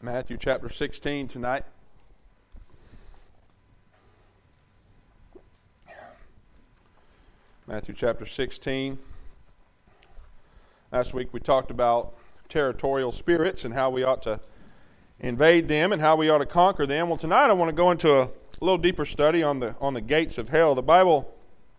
Matthew chapter 16 tonight. Matthew chapter 16. Last week we talked about territorial spirits and how we ought to invade them and how we ought to conquer them. Well, tonight I want to go into a little deeper study on the gates of hell. The Bible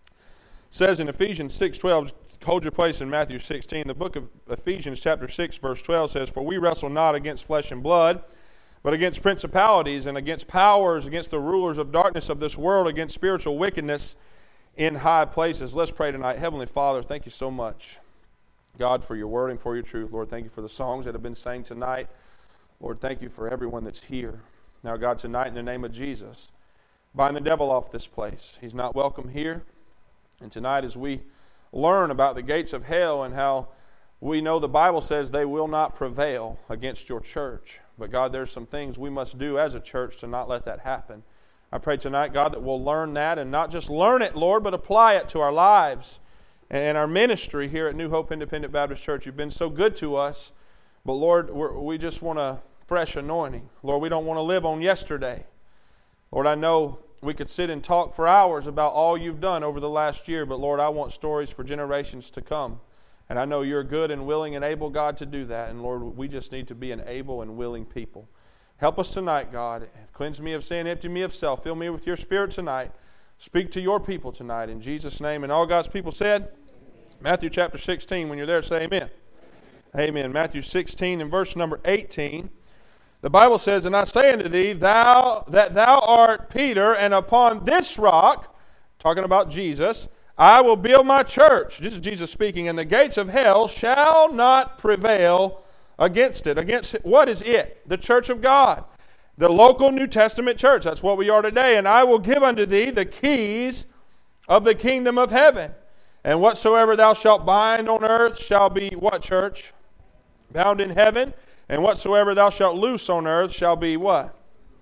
says in Ephesians 6:12, hold your place in Matthew 16. The book of Ephesians chapter 6 verse 12 says, "For we wrestle not against flesh and blood, but against principalities and against powers, against the rulers of darkness of this world, against spiritual wickedness in high places." Let's pray tonight. Heavenly Father, thank you so much, God, for your word and for your truth. Lord, thank you for the songs that have been sang tonight. Lord, thank you for everyone that's here. Now, God, tonight in the name of Jesus, bind the devil off this place. He's not welcome here. And tonight as we learn about the gates of hell and how we know the Bible says they will not prevail against your church. But God, there's some things we must do as a church to not let that happen. I pray tonight, God, that we'll learn that and not just learn it, Lord, but apply it to our lives and our ministry here at New Hope Independent Baptist Church. You've been so good to us, but Lord, we just want a fresh anointing. Lord, we don't want to live on yesterday. Lord, I know we could sit and talk for hours about all you've done over the last year, but Lord, I want stories for generations to come. And I know you're good and willing and able, God, to do that. And Lord, we just need to be an able and willing people. Help us tonight, God. Cleanse me of sin, empty me of self. Fill me with your Spirit tonight. Speak to your people tonight in Jesus' name. And all God's people said, amen. Matthew chapter 16, when you're there, say amen. Amen. Matthew 16 and verse number 18. The Bible says, "And I say unto thee, that thou art Peter, and upon this rock," talking about Jesus, "I will build my church." This is Jesus speaking. "And the gates of hell shall not prevail against it." Against what is it? The church of God. The local New Testament church. That's what we are today. "And I will give unto thee the keys of the kingdom of heaven. And whatsoever thou shalt bind on earth shall be," what, church? "Bound in heaven. And whatsoever thou shalt loose on earth shall be," what?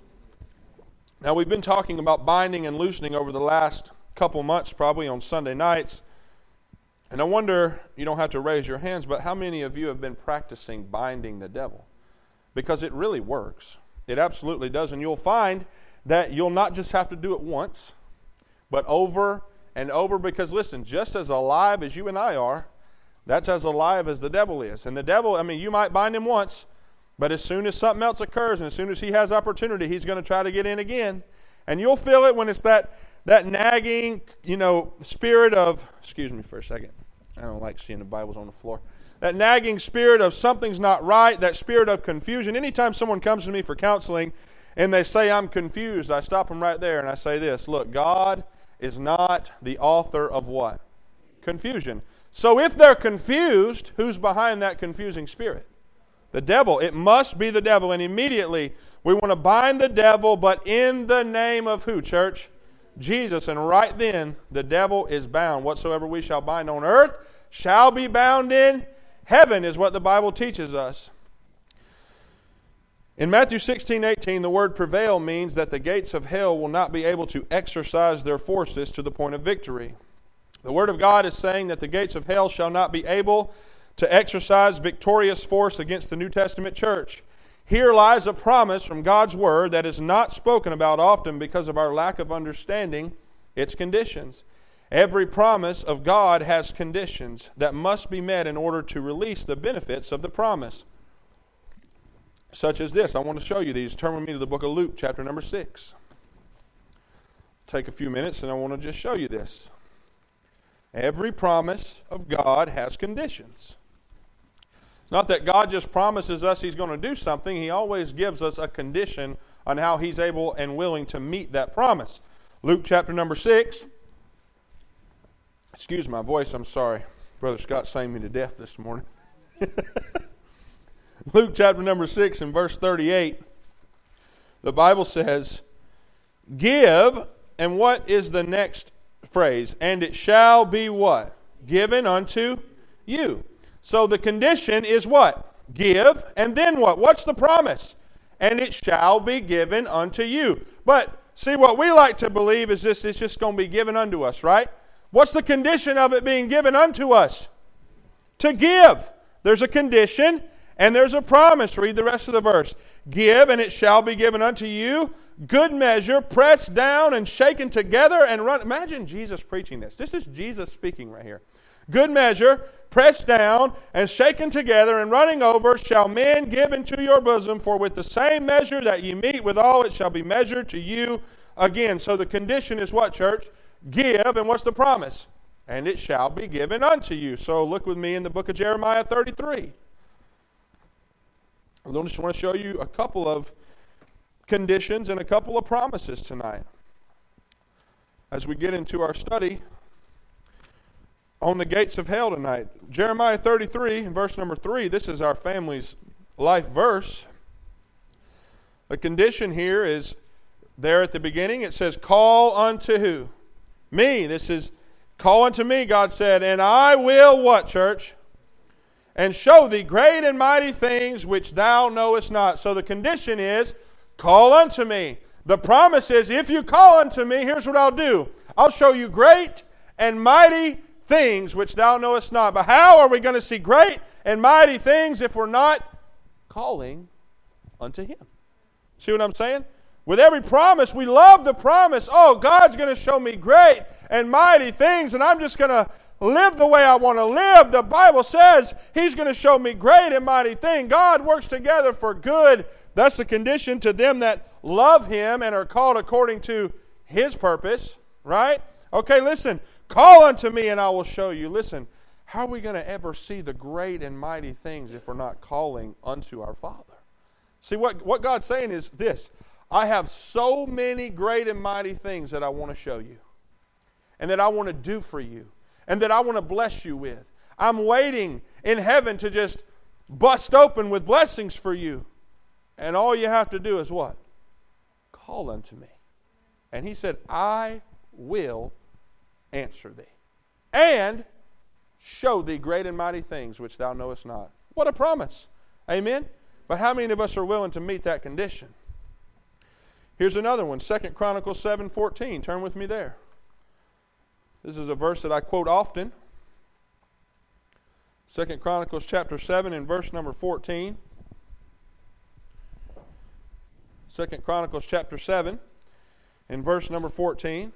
Now we've been talking about binding and loosening over the last couple months, probably on Sunday nights. And I wonder, you don't have to raise your hands, but how many of you have been practicing binding the devil? Because it really works. It absolutely does. And you'll find that you'll not just have to do it once, but over and over. Because listen, just as alive as you and I are, that's as alive as the devil is. And the devil, you might bind him once, but as soon as something else occurs and as soon as he has opportunity, he's going to try to get in again. And you'll feel it when it's that nagging, spirit of, excuse me for a second. I don't like seeing the Bibles on the floor. That nagging spirit of something's not right, that spirit of confusion. Anytime someone comes to me for counseling and they say I'm confused, I stop them right there and I say this: look, God is not the author of what? Confusion. So if they're confused, who's behind that confusing spirit? The devil. It must be the devil. And immediately we want to bind the devil, but in the name of who, church? Jesus. And right then the devil is bound. "Whatsoever we shall bind on earth shall be bound in heaven," is what the Bible teaches us. In Matthew 16:18, the word prevail means that the gates of hell will not be able to exercise their forces to the point of victory. The Word of God is saying that the gates of hell shall not be able to exercise victorious force against the New Testament church. Here lies a promise from God's Word that is not spoken about often because of our lack of understanding its conditions. Every promise of God has conditions that must be met in order to release the benefits of the promise. Such as this. I want to show you these. Turn with me to the book of Luke, chapter number 6. Take a few minutes and I want to just show you this. Every promise of God has conditions. Not that God just promises us He's going to do something. He always gives us a condition on how He's able and willing to meet that promise. Luke chapter number 6. Excuse my voice, I'm sorry. Brother Scott sang me to death this morning. Luke chapter number 6 and verse 38. The Bible says, "Give," and what is the next phrase? "And it shall be" what? "Given unto you." So the condition is what? Give, and then what? What's the promise? "And it shall be given unto you." But see, what we like to believe is this: it's just going to be given unto us, right? What's the condition of it being given unto us? To give. There's a condition, And there's a promise. Read the rest of the verse. Give, and it shall be given unto you. Good measure, pressed down and shaken together and run. Imagine Jesus preaching this. This is Jesus speaking right here. Good measure, pressed down and shaken together and running over, shall men give into your bosom. For with the same measure that ye meet withal, it shall be measured to you again. So the condition is what, church? Give, and what's the promise? And it shall be given unto you. So look with me in the book of Jeremiah 33. I just want to show you a couple of conditions and a couple of promises tonight as we get into our study on the gates of hell tonight. Jeremiah 33, verse number 3, this is our family's life verse. The condition here is there at the beginning. It says, call unto who? Me. This is, call unto me, God said, and I will what, church? And show thee great and mighty things which thou knowest not. So the condition is, call unto me. The promise is, if you call unto me, here's what I'll do. I'll show you great and mighty things which thou knowest not. But how are we going to see great and mighty things if we're not calling unto Him? See what I'm saying? With every promise, we love the promise. Oh, God's going to show me great and mighty things, and I'm just going to live the way I want to live. The Bible says He's going to show me great and mighty things. God works together for good. That's the condition to them that love Him and are called according to His purpose, right? Okay, listen. Call unto me and I will show you. Listen, how are we going to ever see the great and mighty things if we're not calling unto our Father? See, what God's saying is this. I have so many great and mighty things that I want to show you and that I want to do for you and that I want to bless you with. I'm waiting in heaven to just bust open with blessings for you. And all you have to do is what? Call unto me. And He said, I will answer thee and show thee great and mighty things which thou knowest not. What a promise. Amen? But how many of us are willing to meet that condition? Here's another one, 2 Chronicles 7:14. Turn with me there. This is a verse that I quote often. 2 Chronicles chapter 7 and verse number 14. 2 Chronicles chapter 7 and verse number 14.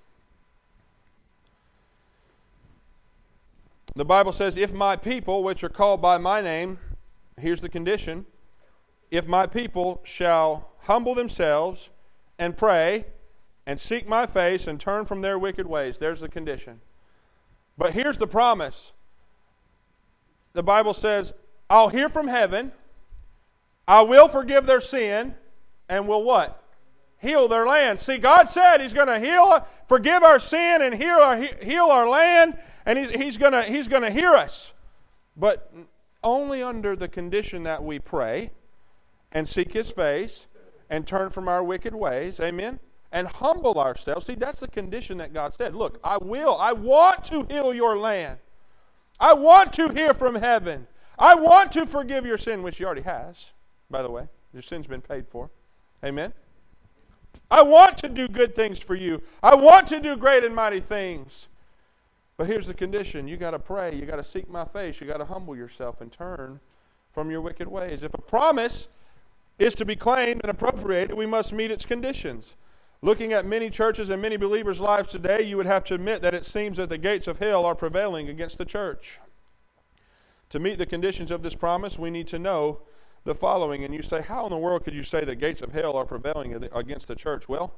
The Bible says, if my people, which are called by my name, here's the condition, if my people shall humble themselves and pray and seek my face and turn from their wicked ways. There's the condition. But here's the promise. The Bible says, I'll hear from heaven, I will forgive their sin, and will what? Heal their land. See, God said He's going to forgive our sin and heal our land, and He's going to hear us. But only under the condition that we pray and seek His face and turn from our wicked ways, amen, and humble ourselves. See, that's the condition that God said. Look, I want to heal your land. I want to hear from heaven. I want to forgive your sin, which He already has, by the way. Your sin's been paid for. Amen. I want to do good things for you. I want to do great and mighty things. But here's the condition. You got to pray. You got to seek my face. You got to humble yourself and turn from your wicked ways. If a promise is to be claimed and appropriated, we must meet its conditions. Looking at many churches and many believers' lives today, you would have to admit that it seems that the gates of hell are prevailing against the church. To meet the conditions of this promise, we need to know the following. And you say, how in the world could you say the gates of hell are prevailing against the church? Well,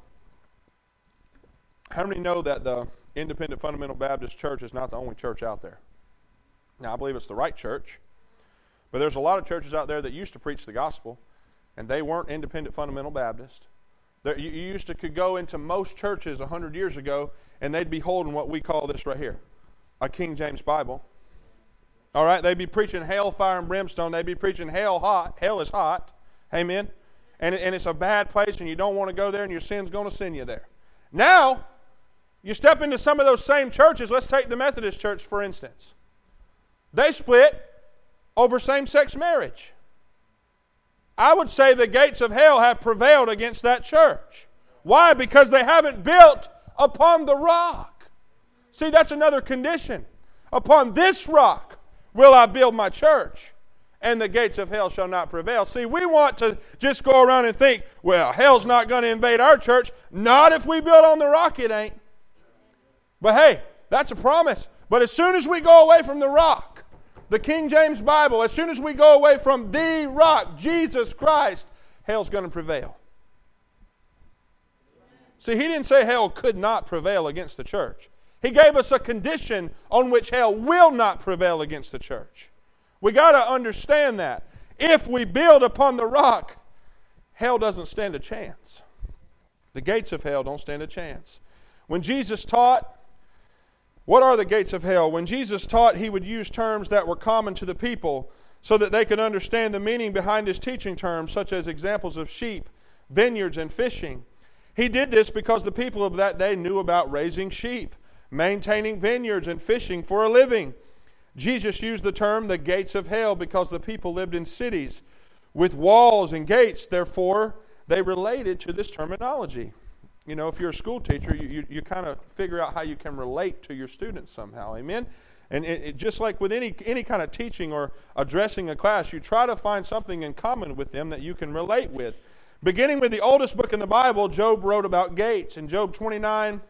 how many know that the Independent Fundamental Baptist Church is not the only church out there? Now, I believe it's the right church, but there's a lot of churches out there that used to preach the gospel, and they weren't Independent Fundamental Baptist. You used to could go into most churches 100 years ago, and they'd be holding what we call this right here, a King James Bible. All right, they'd be preaching hell, fire, and brimstone. They'd be preaching hell hot. Hell is hot. Amen. And it's a bad place, and you don't want to go there, and your sin's going to send you there. Now, you step into some of those same churches. Let's take the Methodist Church, for instance. They split over same-sex marriage. I would say the gates of hell have prevailed against that church. Why? Because they haven't built upon the rock. See, that's another condition. Upon this rock will I build my church, and the gates of hell shall not prevail. See, we want to just go around and think, well, hell's not going to invade our church. Not if we build on the rock, it ain't. But hey, that's a promise. But as soon as we go away from the rock, the King James Bible, as soon as we go away from the rock, Jesus Christ, hell's going to prevail. See, he didn't say hell could not prevail against the church. He gave us a condition on which hell will not prevail against the church. We got to understand that. If we build upon the rock, hell doesn't stand a chance. The gates of hell don't stand a chance. When Jesus taught, what are the gates of hell? When Jesus taught, he would use terms that were common to the people so that they could understand the meaning behind his teaching terms, such as examples of sheep, vineyards, and fishing. He did this because the people of that day knew about raising sheep, maintaining vineyards, and fishing for a living. Jesus used the term the gates of hell because the people lived in cities with walls and gates. Therefore, they related to this terminology. You know, if you're a school teacher, you kind of figure out how you can relate to your students somehow. Amen? And it just like with any kind of teaching or addressing a class, you try to find something in common with them that you can relate with. Beginning with the oldest book in the Bible, Job wrote about gates. In Job 29,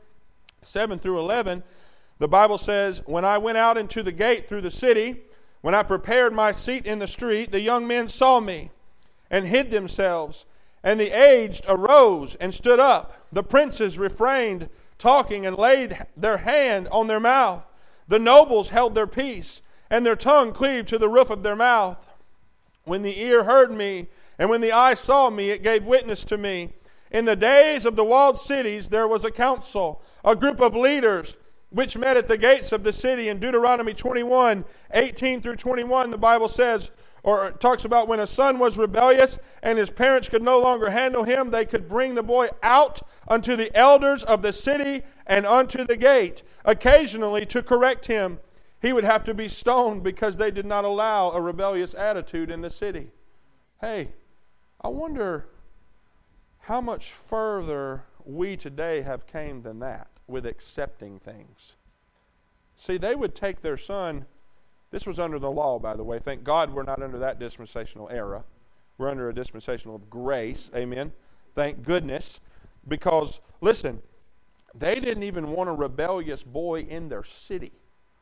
7 through 11, the Bible says, when I went out into the gate through the city, when I prepared my seat in the street, the young men saw me and hid themselves. And the aged arose and stood up. The princes refrained talking and laid their hand on their mouth. The nobles held their peace, and their tongue cleaved to the roof of their mouth. When the ear heard me, and when the eye saw me, it gave witness to me. In the days of the walled cities there was a council, a group of leaders, which met at the gates of the city. In Deuteronomy 21, 18 through 21, the Bible says, or it talks about when a son was rebellious and his parents could no longer handle him, they could bring the boy out unto the elders of the city and unto the gate. Occasionally, to correct him, he would have to be stoned because they did not allow a rebellious attitude in the city. Hey, I wonder how much further we today have came than that with accepting things. See, they would take their son. This was under the law, by the way. Thank God we're not under that dispensational era. We're under a dispensational of grace. Amen. Thank goodness. Because, listen, they didn't even want a rebellious boy in their city.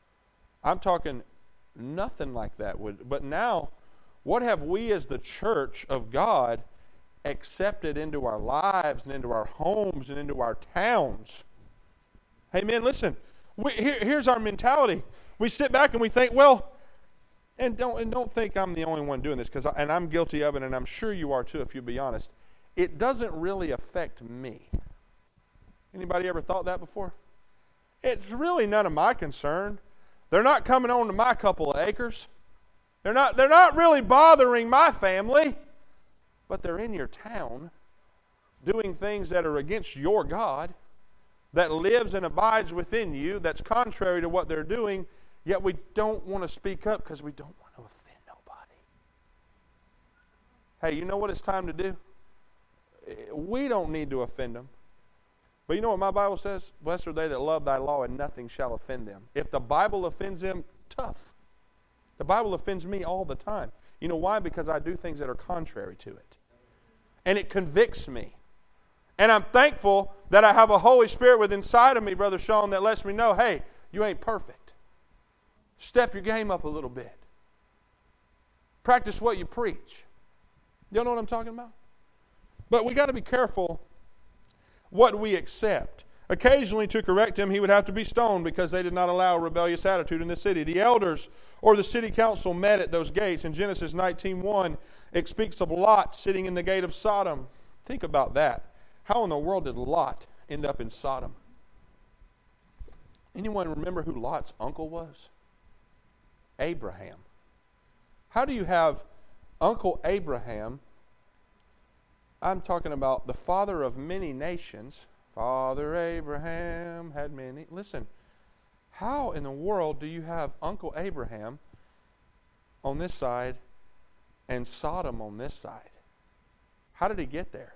I'm talking nothing like that. But now, what have we as the church of God accepted into our lives and into our homes and into our towns? Amen. Listen, here's our mentality. We sit back and we think, well, and don't think I'm the only one doing this, and I'm guilty of it, and I'm sure you are too, if you be honest. It doesn't really affect me. Anybody ever thought that before? It's really none of my concern. They're not coming on to my couple of acres. They're not really bothering my family, but they're in your town doing things that are against your God, that lives and abides within you, that's contrary to what they're doing. Yet we don't want to speak up because we don't want to offend nobody. Hey, you know what it's time to do? We don't need to offend them. But you know what my Bible says? Blessed are they that love thy law, and nothing shall offend them. If the Bible offends them, tough. The Bible offends me all the time. You know why? Because I do things that are contrary to it. And it convicts me. And I'm thankful that I have a Holy Spirit within inside of me, Brother Sean, that lets me know, hey, you ain't perfect. Step your game up a little bit. Practice what you preach. You know what I'm talking about? But we got to be careful what we accept. Occasionally, to correct him, he would have to be stoned because they did not allow a rebellious attitude in the city. The elders or the city council met at those gates. In Genesis 19:1, it speaks of Lot sitting in the gate of Sodom. Think about that. How in the world did Lot end up in Sodom? Anyone remember who Lot's uncle was? Abraham. How do you have Uncle Abraham? I'm talking about the father of many nations. Father Abraham had many. Listen, how in the world do you have Uncle Abraham on this side and Sodom on this side? How did he get there?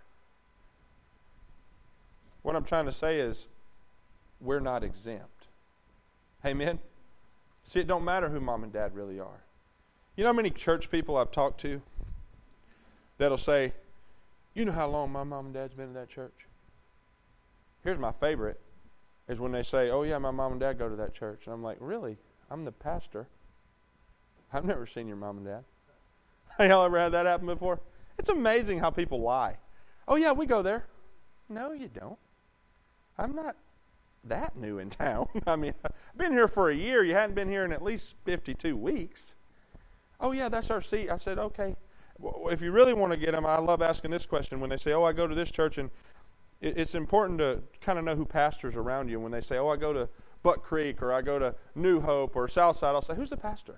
What I'm trying to say is, we're not exempt. Amen? See, it don't matter who mom and dad really are. You know how many church people I've talked to that'll say, you know how long my mom and dad's been in that church? Here's my favorite, is when they say, oh yeah, my mom and dad go to that church. And I'm like, really? I'm the pastor. I've never seen your mom and dad. Y'all ever had that happen before? It's amazing how people lie. Oh yeah, we go there. No, you don't. I'm not that new in town. I mean, I've been here for a year. You hadn't been here in at least 52 weeks. Oh yeah, that's our seat. I said, okay. Well, if you really want to get them, I love asking this question when they say, oh, I go to this church, and it's important to kind of know who pastors around you. When they say, oh, I go to Buck Creek, or I go to New Hope, or Southside, I'll say, who's the pastor?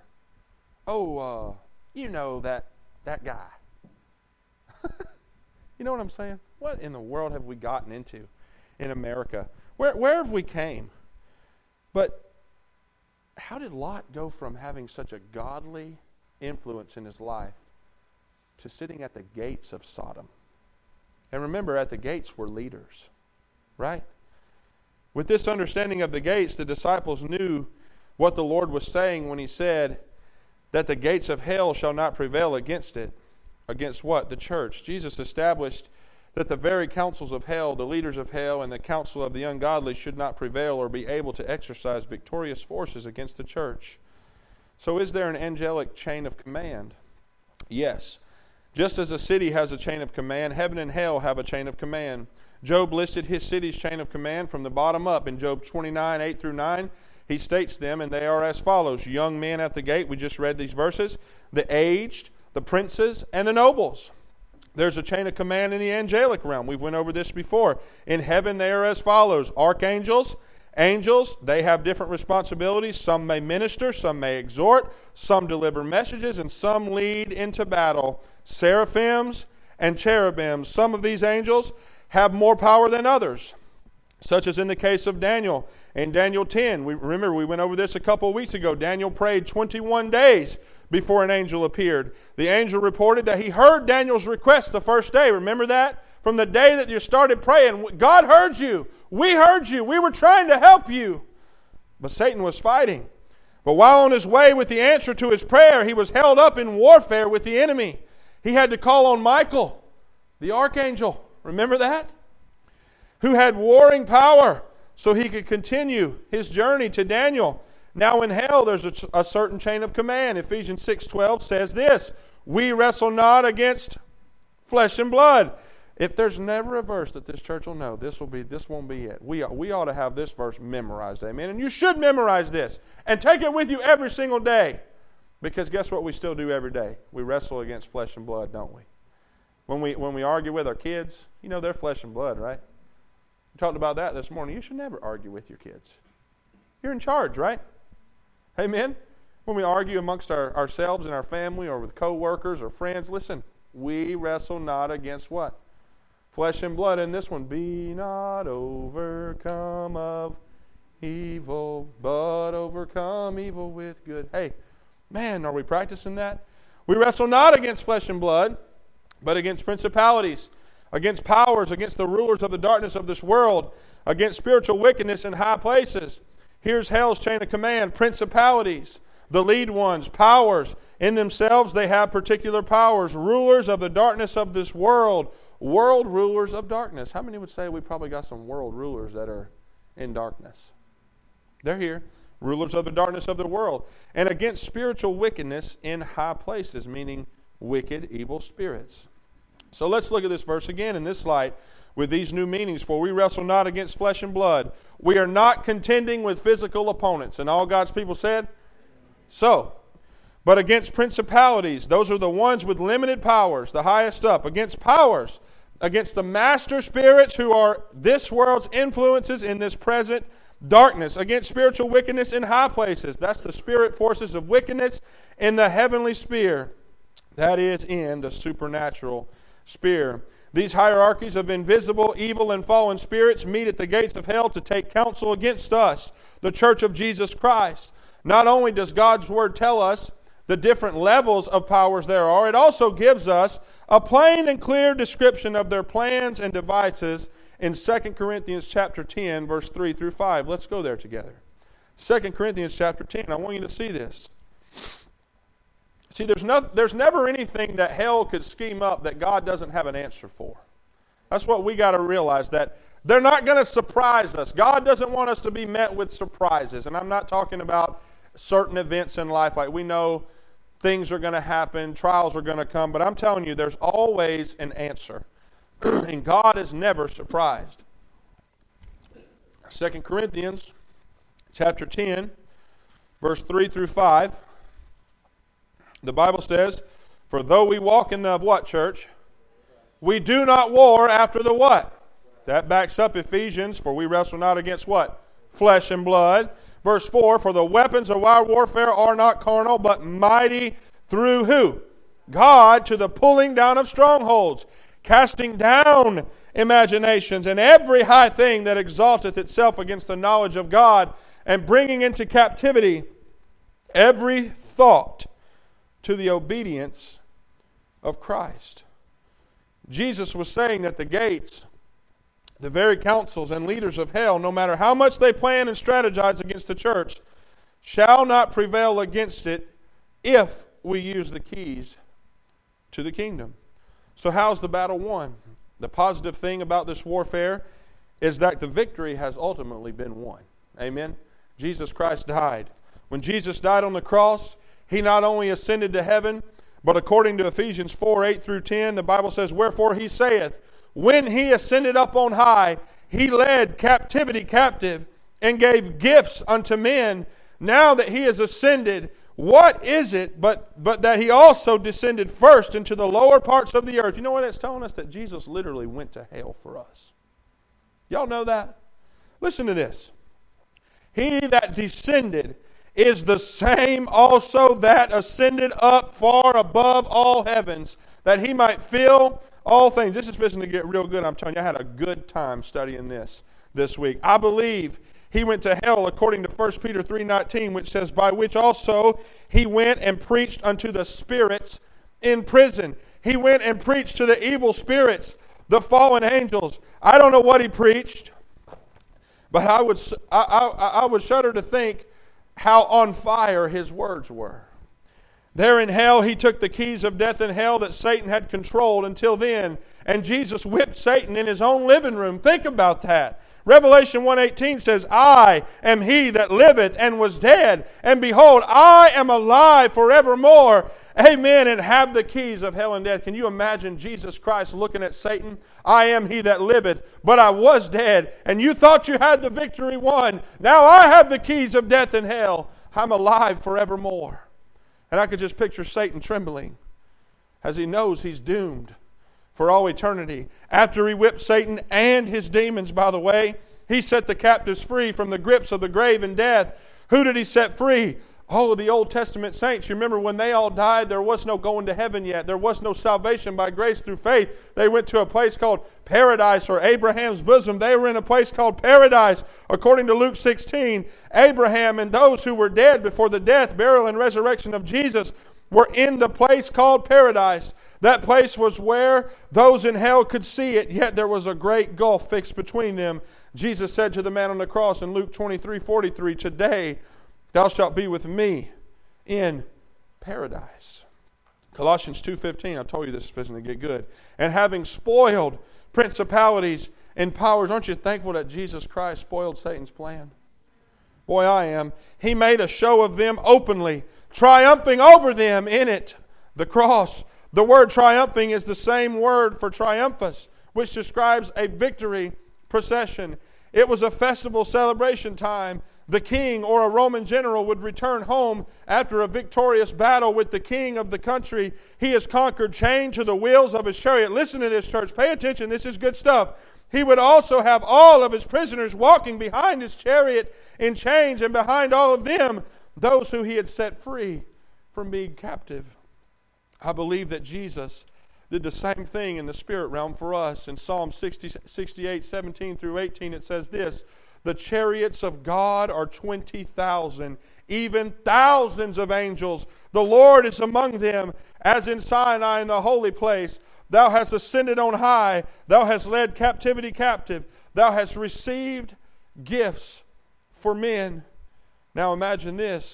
Oh, you know that guy. You know what I'm saying? What in the world have we gotten into in America? Where have we came? But how did Lot go from having such a godly influence in his life to sitting at the gates of Sodom? And remember, at the gates were leaders, right? With this understanding of the gates, the disciples knew what the Lord was saying when he said that the gates of hell shall not prevail against it. Against what? The church. Jesus established that the very councils of hell, the leaders of hell, and the council of the ungodly should not prevail or be able to exercise victorious forces against the church. So is there an angelic chain of command? Yes. Just as a city has a chain of command, heaven and hell have a chain of command. Job listed his city's chain of command from the bottom up in Job 29, 8 through 9. He states them, and they are as follows. Young men at the gate, we just read these verses. The aged, the princes, and the nobles. There's a chain of command in the angelic realm. We've went over this before. In heaven, they are as follows. Archangels, angels, they have different responsibilities. Some may minister, some may exhort, some deliver messages, and some lead into battle. Seraphims and cherubims. Some of these angels have more power than others, such as in the case of Daniel. In Daniel 10, we went over this a couple of weeks ago. Daniel prayed 21 days before an angel appeared. The angel reported that he heard Daniel's request the first day. Remember that? From the day that you started praying, God heard you. We heard you. We were trying to help you. But Satan was fighting. But while on his way with the answer to his prayer, he was held up in warfare with the enemy. He had to call on Michael, the archangel. Remember that? Who had warring power so he could continue his journey to Daniel. Now in hell there's a certain chain of command. Ephesians 6:12 says this, we wrestle not against flesh and blood. If there's never a verse that this church will know, this won't be it. We ought to have this verse memorized, amen. And you should memorize this and take it with you every single day. Because guess what we still do every day? We wrestle against flesh and blood, don't we? When we argue with our kids, you know they're flesh and blood, right? We talked about that this morning. You should never argue with your kids. You're in charge, right? Amen? When we argue amongst ourselves and our family or with co-workers or friends, listen, we wrestle not against what? Flesh and blood. And this one, be not overcome of evil, but overcome evil with good. Hey, man, are we practicing that? We wrestle not against flesh and blood, but against principalities, against powers, against the rulers of the darkness of this world, against spiritual wickedness in high places. Here's hell's chain of command. Principalities, the lead ones, powers. In themselves they have particular powers. Rulers of the darkness of this world. World rulers of darkness. How many would say we probably got some world rulers that are in darkness? They're here. Rulers of the darkness of the world. And against spiritual wickedness in high places, meaning wicked, evil spirits. So let's look at this verse again in this light with these new meanings. For we wrestle not against flesh and blood. We are not contending with physical opponents. And all God's people said? So, but against principalities, those are the ones with limited powers, the highest up. Against powers, against the master spirits who are this world's influences in this present darkness. Against spiritual wickedness in high places. That's the spirit forces of wickedness in the heavenly sphere. That is in the supernatural sphere. These hierarchies of invisible, evil, and fallen spirits meet at the gates of hell to take counsel against us, the church of Jesus Christ. Not only does God's word tell us the different levels of powers there are, it also gives us a plain and clear description of their plans and devices in 2 Corinthians chapter 10, verse 3 through 5. Let's go there together. 2 Corinthians chapter 10. I want you to see this. See, there's never anything that hell could scheme up that God doesn't have an answer for. That's what we got to realize, that they're not going to surprise us. God doesn't want us to be met with surprises. And I'm not talking about certain events in life. Like, we know things are going to happen, trials are going to come, but I'm telling you, there's always an answer. And God is never surprised. 2 Corinthians chapter 10, verse 3 through 5. The Bible says, "For though we walk in the what, church? We do not war after the what?" That backs up Ephesians, "For we wrestle not against what? Flesh and blood." Verse 4, "For the weapons of our warfare are not carnal, but mighty through" who? God, "to the pulling down of strongholds, casting down imaginations, and every high thing that exalteth itself against the knowledge of God, and bringing into captivity every thought to the obedience of Christ." Jesus was saying that the gates, the very councils and leaders of hell, no matter how much they plan and strategize against the church, shall not prevail against it if we use the keys to the kingdom. So how's the battle won? The positive thing about this warfare is that the victory has ultimately been won. Amen? Jesus Christ died. When Jesus died on the cross, He not only ascended to heaven, but according to Ephesians 4, 8 through 10, the Bible says, "Wherefore He saith, when He ascended up on high, He led captivity captive, and gave gifts unto men. Now that He is ascended, what is it but that He also descended first into the lower parts of the earth?" You know what that's telling us? That Jesus literally went to hell for us. Y'all know that? Listen to this. "He that descended is the same also that ascended up far above all heavens, that He might fill all things." This is fixing to get real good. I'm telling you, I had a good time studying this week. "I believe He went to hell according to 1 Peter 3:19, which says, by which also He went and preached unto the spirits in prison." He went and preached to the evil spirits, the fallen angels. I don't know what He preached, but I would shudder to think how on fire His words were. There in hell, He took the keys of death and hell that Satan had controlled until then, and Jesus whipped Satan in His own living room. Think about that. Revelation 1:18 says, "I am He that liveth and was dead, and behold, I am alive forevermore. Amen, and have the keys of hell and death." Can you imagine Jesus Christ looking at Satan? "I am He that liveth, but I was dead, and you thought you had the victory won. Now I have the keys of death and hell. I'm alive forevermore." And I could just picture Satan trembling as he knows he's doomed for all eternity. After He whipped Satan and his demons, by the way, He set the captives free from the grips of the grave and death. Who did He set free? Oh, the Old Testament saints. You remember when they all died, there was no going to heaven yet. There was no salvation by grace through faith. They went to a place called paradise, or Abraham's bosom. They were in a place called paradise. According to Luke 16, Abraham and those who were dead before the death, burial, and resurrection of Jesus were in the place called paradise. That place was where those in hell could see it, yet there was a great gulf fixed between them. Jesus said to the man on the cross in Luke 23:43, "Today thou shalt be with me in paradise." Colossians 2:15, I told you this is fixing to get good. "And having spoiled principalities and powers." Aren't you thankful that Jesus Christ spoiled Satan's plan? Boy, I am. "He made a show of them openly, triumphing over them in it." The cross. The word triumphing is the same word for triumphus, which describes a victory procession. It was a festival celebration time. The king or a Roman general would return home after a victorious battle with the king of the country he has conquered, chained to the wheels of his chariot. Listen to this, church. Pay attention. This is good stuff. He would also have all of his prisoners walking behind his chariot in chains, and behind all of them, those who he had set free from being captive. I believe that Jesus did the same thing in the spirit realm for us. In Psalm 68, 17 through 18, it says this: "The chariots of God are 20,000, even thousands of angels. The Lord is among them, as in Sinai in the holy place. Thou hast ascended on high. Thou hast led captivity captive. Thou hast received gifts for men." Now imagine this.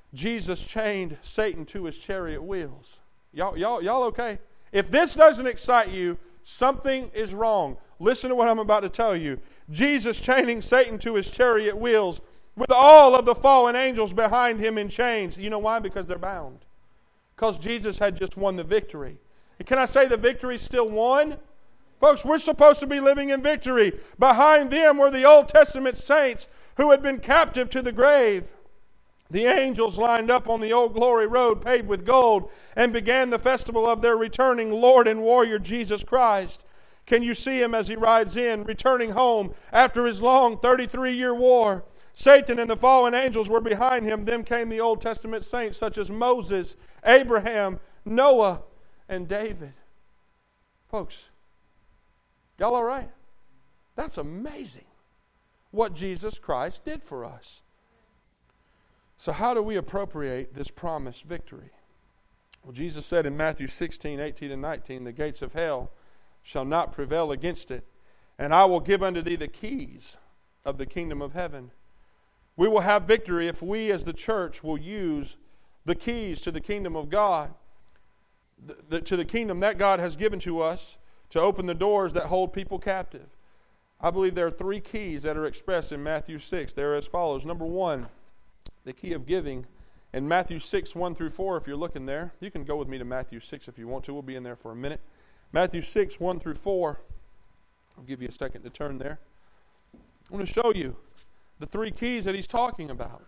Jesus chained Satan to his chariot wheels. Y'all okay? If this doesn't excite you, something is wrong. Listen to what I'm about to tell you. Jesus chaining Satan to his chariot wheels with all of the fallen angels behind him in chains. You know why? Because they're bound. Because Jesus had just won the victory. And can I say the victory's still won? Folks, we're supposed to be living in victory. Behind them were the Old Testament saints who had been captive to the grave. The angels lined up on the Old Glory Road paved with gold and began the festival of their returning Lord and warrior Jesus Christ. Can you see him as he rides in, returning home after his long 33-year war? Satan and the fallen angels were behind him. Then came the Old Testament saints such as Moses, Abraham, Noah, and David. Folks, y'all all right? That's amazing what Jesus Christ did for us. So how do we appropriate this promised victory? Well, Jesus said in Matthew 16, 18, and 19, the gates of hell shall not prevail against it, and I will give unto thee the keys of the kingdom of heaven. We will have victory if we as the church will use the keys to the kingdom of God, to the kingdom that God has given to us to open the doors that hold people captive. I believe there are 3 keys that are expressed in Matthew 6. They're as follows. Number 1, the key of giving. In Matthew 6, 1 through 4, if you're looking there, you can go with me to Matthew 6 if you want to. We'll be in there for a minute. Matthew 6, 1 through 4. I'll give you a second to turn there. I want to show you the 3 keys that he's talking about.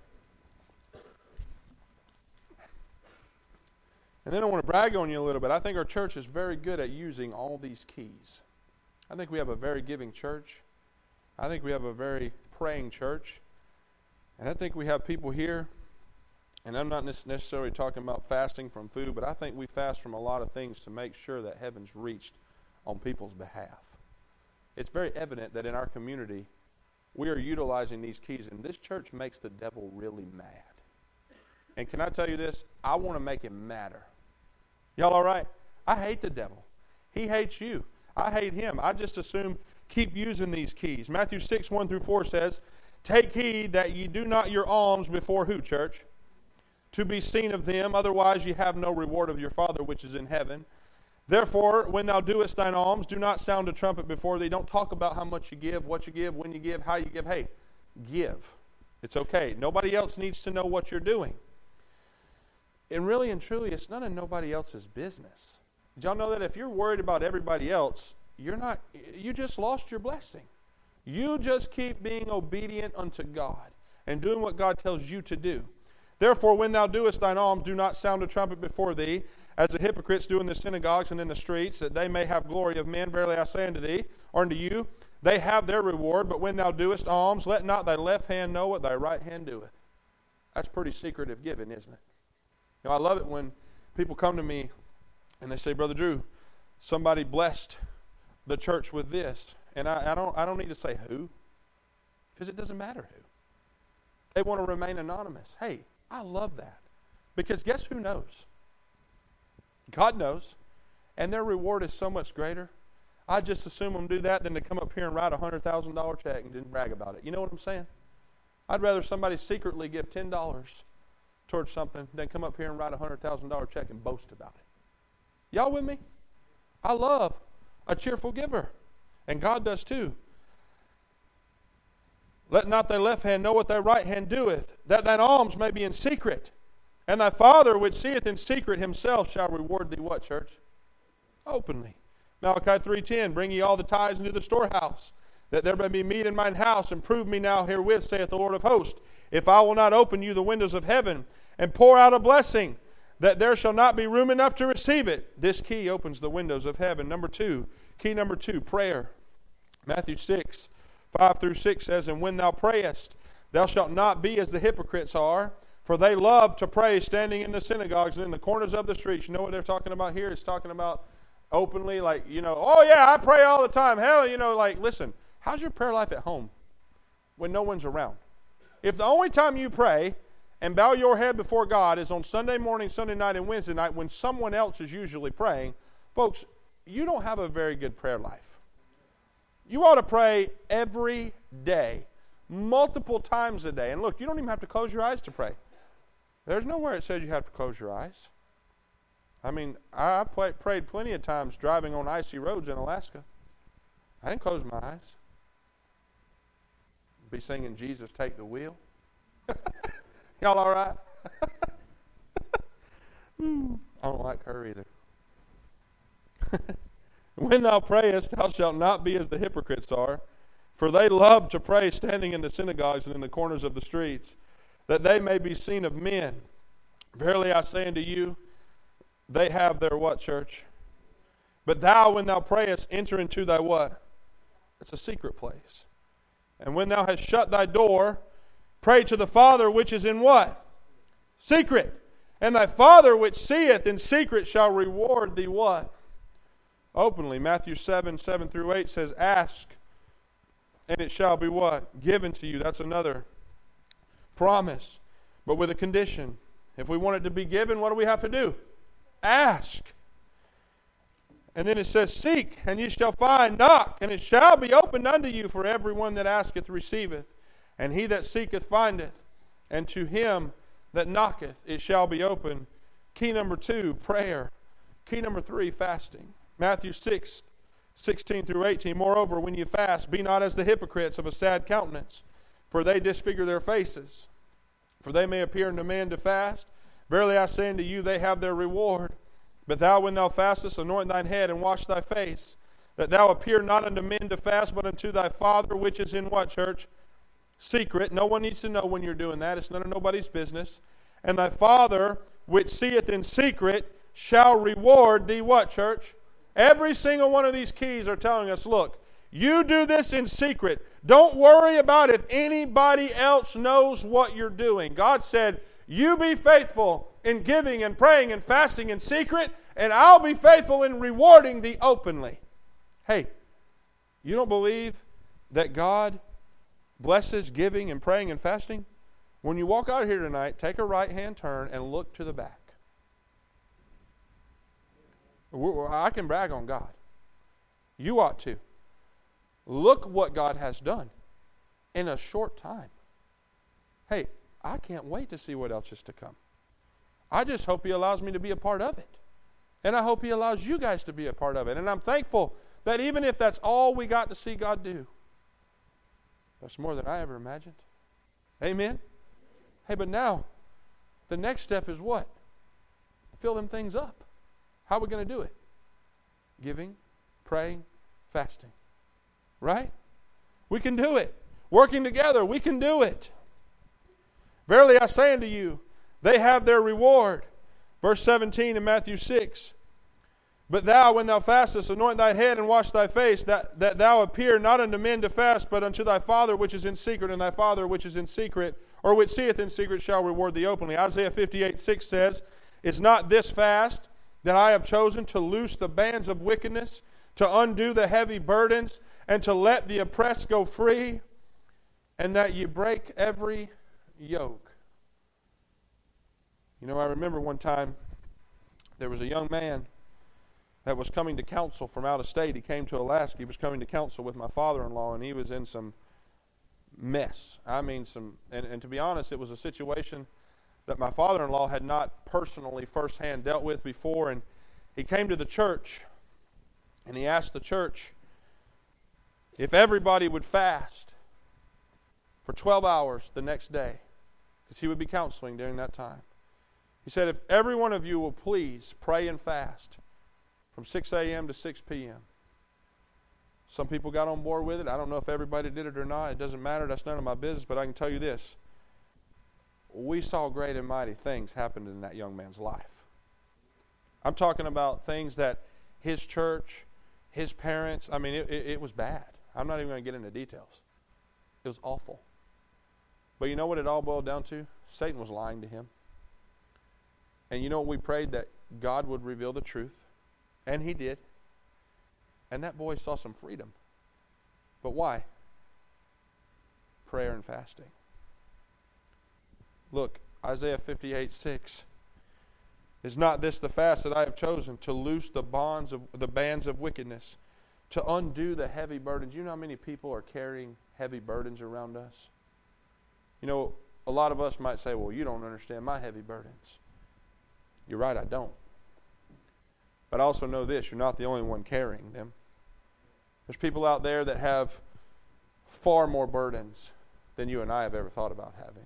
And then I want to brag on you a little bit. I think our church is very good at using all these keys. I think we have a very giving church. I think we have a very praying church. And I think we have people here, and I'm not necessarily talking about fasting from food, but I think we fast from a lot of things to make sure that heaven's reached on people's behalf. It's very evident that in our community, we are utilizing these keys, and this church makes the devil really mad. And can I tell you this? I want to make him madder. Y'all all right? I hate the devil. He hates you. I hate him. I just assume keep using these keys. Matthew 6, 1 through 4 says, take heed that ye do not your alms before who, church? To be seen of them, otherwise ye have no reward of your Father which is in heaven. Therefore, when thou doest thine alms, do not sound a trumpet before thee. Don't talk about how much you give, what you give, when you give, how you give. Hey, give. It's okay. Nobody else needs to know what you're doing. And really and truly, it's none of nobody else's business. Did y'all know that if you're worried about everybody else, you just lost your blessing. You just keep being obedient unto God and doing what God tells you to do. Therefore, when thou doest thine alms, do not sound a trumpet before thee, as the hypocrites do in the synagogues and in the streets, that they may have glory of men. Verily I say unto thee, or unto you, they have their reward. But when thou doest alms, let not thy left hand know what thy right hand doeth. That's pretty secretive giving, isn't it? You know, I love it when people come to me and they say, Brother Drew, somebody blessed the church with this. And I don't need to say who, because it doesn't matter who. They want to remain anonymous. Hey, I love that. Because guess who knows? God knows. And their reward is so much greater. I just assume them do that than to come up here and write a $100,000 check and didn't brag about it. You know what I'm saying? I'd rather somebody secretly give $10 towards something than come up here and write a $100,000 check and boast about it. Y'all with me? I love a cheerful giver. And God does too. Let not thy left hand know what thy right hand doeth, that thine alms may be in secret. And thy Father which seeth in secret himself shall reward thee what, church? Openly. Malachi 3:10, bring ye all the tithes into the storehouse, that there may be meat in mine house, and prove me now herewith, saith the Lord of hosts, if I will not open you the windows of heaven, and pour out a blessing, that there shall not be room enough to receive it. This key opens the windows of heaven. Key number 2, prayer. Matthew 6, 5 through 6 says, and when thou prayest, thou shalt not be as the hypocrites are, for they love to pray standing in the synagogues and in the corners of the streets. You know what they're talking about here? It's talking about openly, like, oh yeah, I pray all the time. Hell, listen, how's your prayer life at home when no one's around? If the only time you pray and bow your head before God is on Sunday morning, Sunday night, and Wednesday night when someone else is usually praying, folks, you don't have a very good prayer life. You ought to pray every day, multiple times a day. And look, you don't even have to close your eyes to pray. There's nowhere it says you have to close your eyes. I mean, I've prayed plenty of times driving on icy roads in Alaska. I didn't close my eyes. Be singing, Jesus, take the wheel. Y'all all right? I don't like her either. When thou prayest, thou shalt not be as the hypocrites are, for they love to pray standing in the synagogues and in the corners of the streets, that they may be seen of men. Verily I say unto you, they have their what, church? But thou, when thou prayest, enter into thy what? It's a secret place. And when thou hast shut thy door, pray to the Father which is in what? Secret. And thy Father which seeth in secret shall reward thee what? Openly. Matthew 7:7-8 says, ask, and it shall be what? Given to you. That's another promise, but with a condition. If we want it to be given, what do we have to do? Ask. And then it says, seek, and ye shall find. Knock, and it shall be opened unto you. For everyone that asketh receiveth, and he that seeketh findeth, and to him that knocketh it shall be opened. Key number 2, prayer. Key number 3, fasting. Matthew 6:16-18. Moreover, when you fast, be not as the hypocrites of a sad countenance, for they disfigure their faces, for they may appear unto men to fast. Verily I say unto you, they have their reward. But thou, when thou fastest, anoint thine head and wash thy face, that thou appear not unto men to fast, but unto thy Father which is in what, church? Secret. No one needs to know when you're doing that. It's none of nobody's business. And thy Father which seeth in secret shall reward thee what, church? Every single one of these keys are telling us, look, you do this in secret. Don't worry about if anybody else knows what you're doing. God said, you be faithful in giving and praying and fasting in secret, and I'll be faithful in rewarding thee openly. Hey, you don't believe that God blesses giving and praying and fasting? When you walk out of here tonight, take a right-hand turn and look to the back. I can brag on God. You ought to. Look what God has done in a short time. Hey, I can't wait to see what else is to come. I just hope He allows me to be a part of it. And I hope He allows you guys to be a part of it. And I'm thankful that even if that's all we got to see God do, that's more than I ever imagined. Amen? Hey, but now, the next step is what? Fill them things up. How are we going to do it? Giving, praying, fasting. Right? We can do it. Working together, we can do it. Verily I say unto you, they have their reward. Verse 17 in Matthew 6. But thou, when thou fastest, anoint thy head and wash thy face, that thou appear not unto men to fast, but unto thy Father which is in secret, and thy Father which is in secret, or which seeth in secret, shall reward thee openly. Isaiah 58:6 says, is not this fast that I have chosen to loose the bands of wickedness, to undo the heavy burdens, and to let the oppressed go free, and that ye break every yoke. You know, I remember one time there was a young man that was coming to counsel from out of state. He came to Alaska. He was coming to counsel with my father-in-law, and he was in some mess. I mean, and to be honest, it was a situation that my father-in-law had not personally firsthand dealt with before. And he came to the church, and he asked the church if everybody would fast for 12 hours the next day, because he would be counseling during that time. He said, if every one of you will please pray and fast from 6 a.m. to 6 p.m. Some people got on board with it. I don't know if everybody did it or not. It doesn't matter. That's none of my business. But I can tell you this. We saw great and mighty things happen in that young man's life. I'm talking about things that his church, his parents, I mean, it was bad. I'm not even going to get into details. It was awful. But you know what it all boiled down to? Satan was lying to him. And you know what we prayed? That God would reveal the truth. And He did. And that boy saw some freedom. But why? Prayer and fasting. Look, Isaiah 58:6. Is not this the fast that I have chosen, to loose the bands of wickedness, to undo the heavy burdens? You know how many people are carrying heavy burdens around us? You know, a lot of us might say, well, you don't understand my heavy burdens. You're right, I don't. But I also know this, you're not the only one carrying them. There's people out there that have far more burdens than you and I have ever thought about having.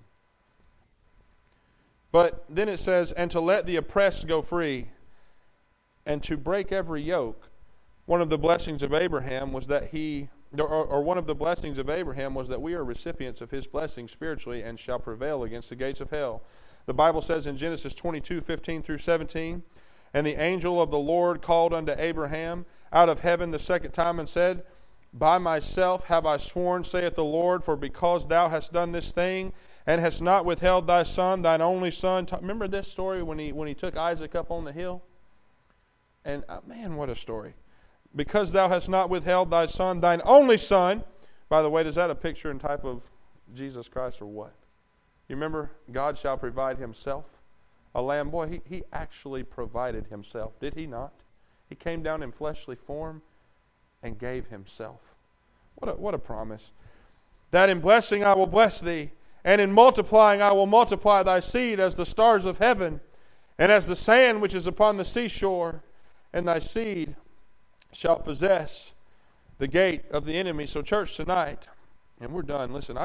But then it says, and to let the oppressed go free, and to break every yoke. One of the blessings of Abraham was that one of the blessings of Abraham was that we are recipients of his blessing spiritually and shall prevail against the gates of hell. The Bible says in Genesis 22:15 through 17, and the angel of the Lord called unto Abraham out of heaven the second time and said, by myself have I sworn, saith the Lord, for because thou hast done this thing, and hast not withheld thy son, thine only son. Remember this story when he took Isaac up on the hill? And man, what a story. Because thou hast not withheld thy son, thine only son. By the way, is that a picture and type of Jesus Christ or what? You remember, God shall provide himself a lamb. Boy, he actually provided himself, did he not? He came down in fleshly form and gave himself. What a promise. That in blessing I will bless thee, and in multiplying I will multiply thy seed as the stars of heaven, and as the sand which is upon the seashore, and thy seed shall possess the gate of the enemy. So church, tonight, and we're done. Listen,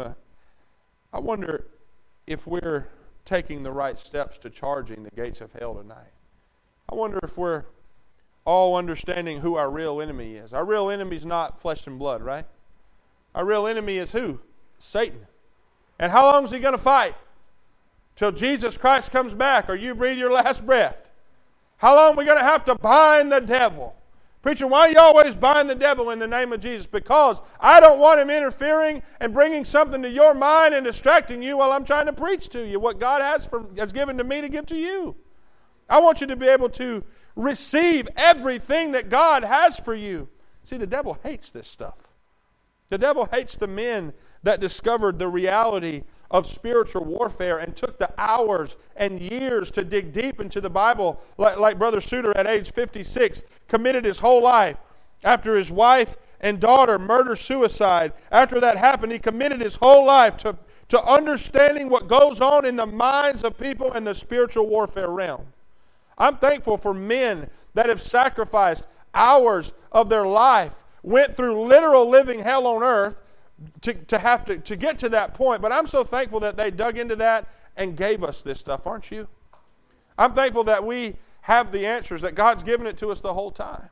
I wonder if we're taking the right steps to charging the gates of hell tonight. I wonder if we're all understanding who our real enemy is. Our real enemy is not flesh and blood, right? Our real enemy is who? Satan. And how long is he going to fight? Till Jesus Christ comes back or you breathe your last breath. How long are we going to have to bind the devil? Preacher, why do you always bind the devil in the name of Jesus? Because I don't want him interfering and bringing something to your mind and distracting you while I'm trying to preach to you what God has given to me to give to you. I want you to be able to receive everything that God has for you. See, the devil hates this stuff. The devil hates the men that discovered the reality of spiritual warfare and took the hours and years to dig deep into the Bible, like Brother Suter at age 56 committed his whole life. After his wife and daughter murder-suicide, after that happened, he committed his whole life to understanding what goes on in the minds of people in the spiritual warfare realm. I'm thankful for men that have sacrificed hours of their life, went through literal living hell on earth to get to that point. But I'm so thankful that they dug into that and gave us this stuff, aren't you? I'm thankful that we have the answers, that God's given it to us the whole time.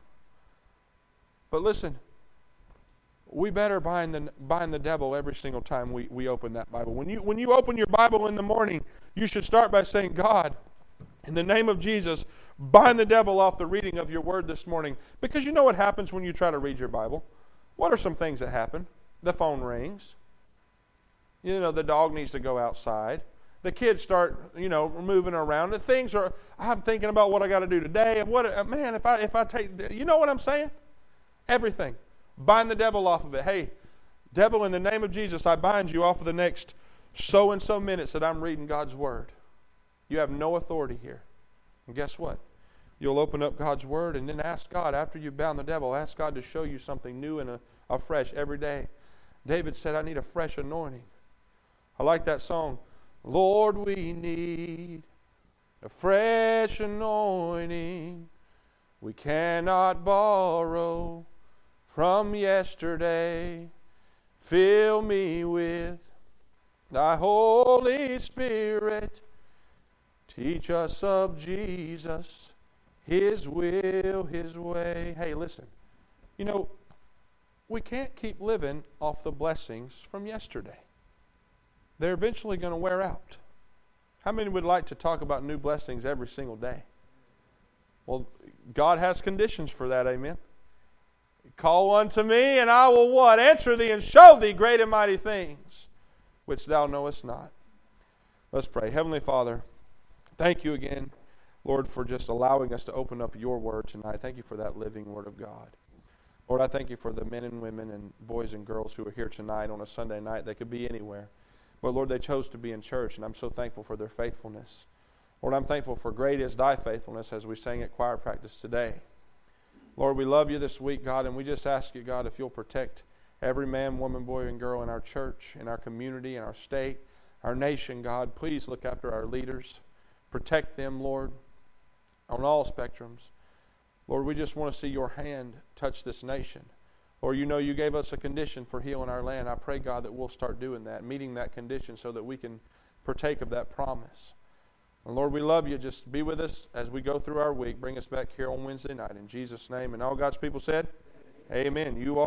But listen, we better bind the devil every single time we open that Bible. When you open your Bible in the morning, you should start by saying, God, in the name of Jesus, bind the devil off the reading of your word this morning. Because you know what happens when you try to read your Bible? What are some things that happen? The phone rings. You know, the dog needs to go outside. The kids start, moving around. The things are, I'm thinking about what I got to do today. Man, if I take, you know what I'm saying? Everything. Bind the devil off of it. Hey, devil, in the name of Jesus, I bind you off of the next so-and-so minutes that I'm reading God's word. You have no authority here. And guess what? You'll open up God's word and then ask God, after you've bound the devil, ask God to show you something new and afresh every day. David said, I need a fresh anointing. I like that song. Lord, we need a fresh anointing. We cannot borrow from yesterday. Fill me with thy Holy Spirit. Teach us of Jesus, his will, his way. Hey, listen. We can't keep living off the blessings from yesterday. They're eventually going to wear out. How many would like to talk about new blessings every single day? Well, God has conditions for that, amen? Call unto me, and I will what? Answer thee and show thee great and mighty things, which thou knowest not. Let's pray. Heavenly Father, thank you again, Lord, for just allowing us to open up your word tonight. Thank you for that living word of God. Lord, I thank you for the men and women and boys and girls who are here tonight on a Sunday night. They could be anywhere. But Lord, they chose to be in church, and I'm so thankful for their faithfulness. Lord, I'm thankful for great is thy faithfulness, as we sang at choir practice today. Lord, we love you this week, God, and we just ask you, God, if you'll protect every man, woman, boy, and girl in our church, in our community, in our state. our nation, God. Please look after our leaders. Protect them, Lord, on all spectrums. Lord, we just want to see your hand touch this nation. Lord, you know you gave us a condition for healing our land. I pray, God, that we'll start doing that, meeting that condition so that we can partake of that promise. And Lord, we love you. Just be with us as we go through our week. Bring us back here on Wednesday night. In Jesus' name. And all God's people said, amen. You all.